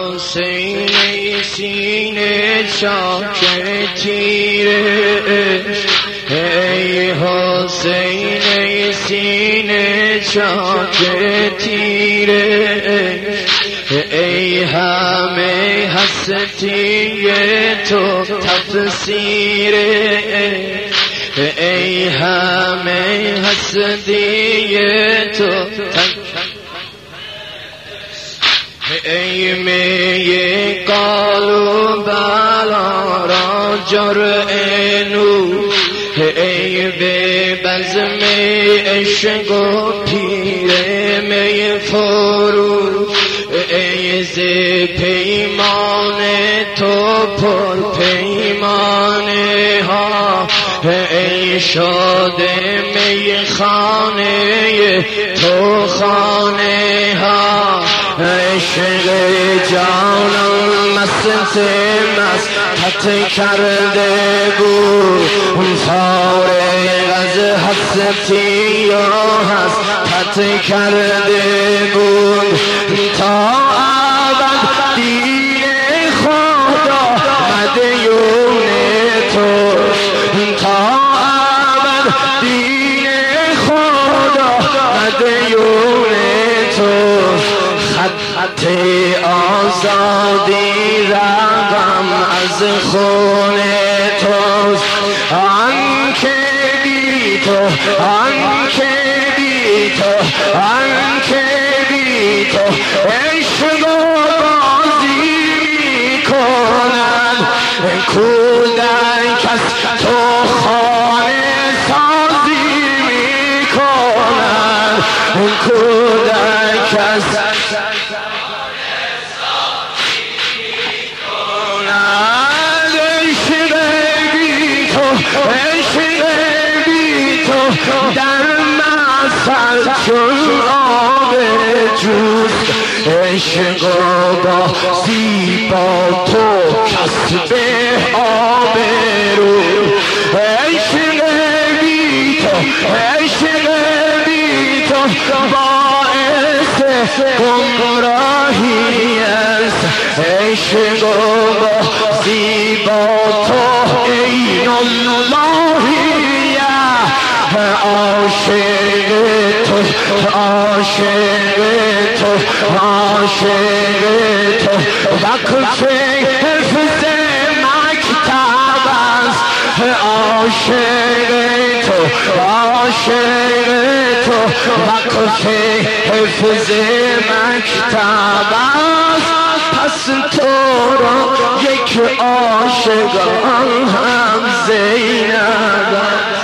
حسین سینه چاک تیرش، ای حسین سینه چاک تیرش، ای همه هستی تو تفسیرش، ای همه هستی تو ای می قالوا بلا را جرعه نور، ای به بزم عشق و پیر می فروش، ای ز پیمان تو پر پیمانه ها، ای شاده می خانه تو خانه ها، عشق جانم مست کرده بود، فارغ از هستی و حسرت کرده بود، تا ابد دین خدا مدیون تو، تا ابد دین خدا مدیون تو، خط آزادی رقم از خون توست، آنکه بی تو، آنکه بی تو، آنکه بی تو عشق و بازی می کند، کودک از تو خانه سازی می کند، کودک از در مثل چون آب جوست، عشق با زیبا تو کسب آبرو، عشق بی تو، عشق بی تو باعث گمراهی است، عشق با زیبا تو عین اللهی، عاشق تو، عاشق تو، عاشق تو وقف حفظ مکتب است، عاشق تو، عاشق تو وقف حفظ مکتب است، پس تو را یک عاشقان هم زینب است.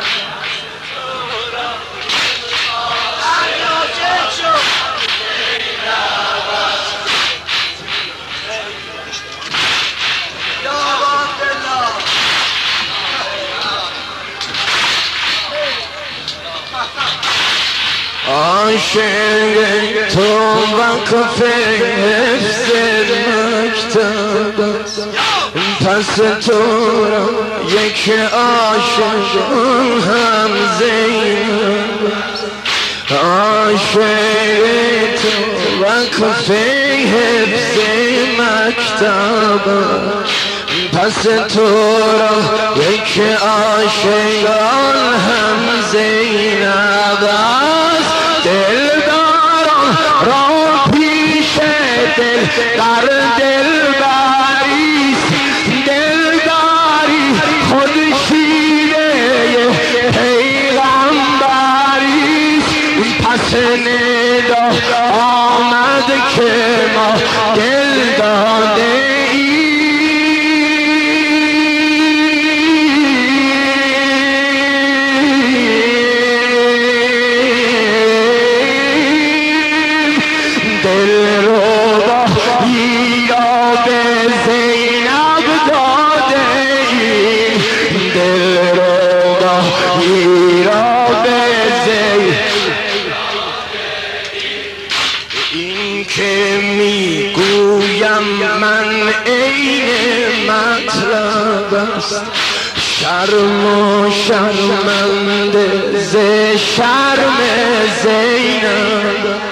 عاشق تو وقف حفظ مکتب است، پس تو را یک عاشق هم زینب است، عاشق تو وقف حفظ مکتب است، پس تو را یک عاشقان هم زینب است، دلداران را پیش دل در دل بریست، دلداری خود شیوه پیغمبریست، پس ندا آمد که ما دل داده شرم و شرمنده ز شرم زینب،